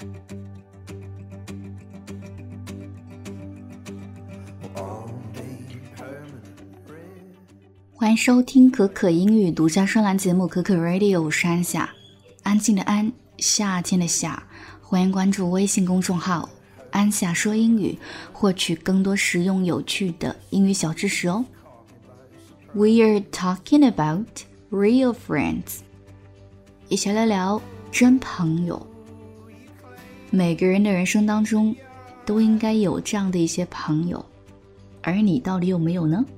欢迎收听可可英语独家专栏节目可可 Radio， 我是安夏，安静的安，夏天的夏。欢迎关注微信公众号安夏说英语，获取更多实用有趣的英语小知识哦。We are talking about real friends， 一起来聊真朋友。每个人的人生当中都应该有这样的一些朋友，而你到底有没有呢？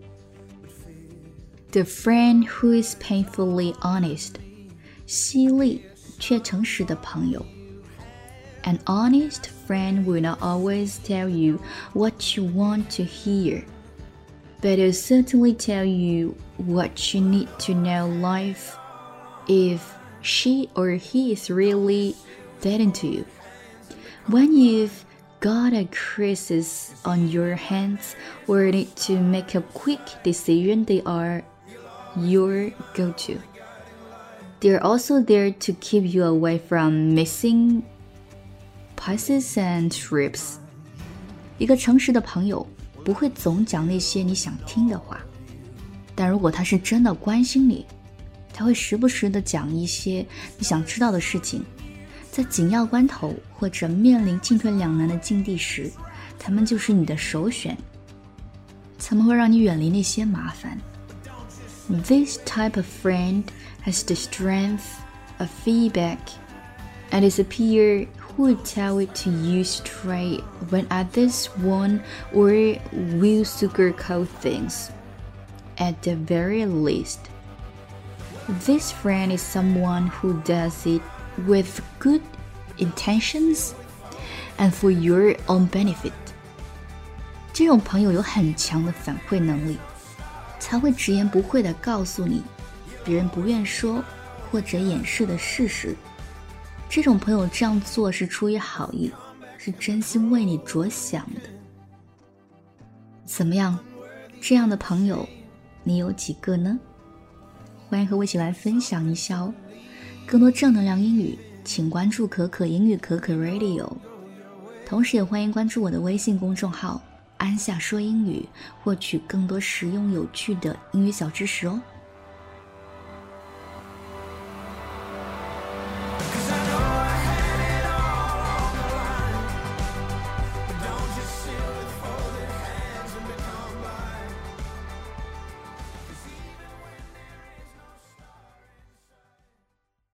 The friend who is painfully honest， 犀利却诚实的朋友。An honest friend will not always tell you what you want to hear, but will certainly tell you what you need to know in life if she or he is really that into you. When you've got a crisis on your hands or need to make a quick decision, they are your go-to. They're also there to keep you away from missing passes and trips. 一个诚实的朋友不会总讲那些你想听的话，但如果他是真的关心你，他会时不时地讲一些你想知道的事情。在紧要关头或者面临进退两难的境地时，他们就是你的首选，他们会让你远离那些麻烦。This type of friend has the strength of feedback and is a peer who will tell it to you straight when others won't or will sugarcoat things. At the very least, this friend is someone who does it with good intentions and for your own benefit. 这种朋友有很强的反馈能力，才会直言不讳地告诉你别人不愿说或者掩饰的事实。这种朋友这样做是出于好意，是真心为你着想的。怎么样，这样的朋友你有几个呢？欢迎和我一起来分享一下哦。更多正能量英语请关注可可英语可可 Radio， 同时也欢迎关注我的微信公众号安夏说英语，获取更多实用有趣的英语小知识哦。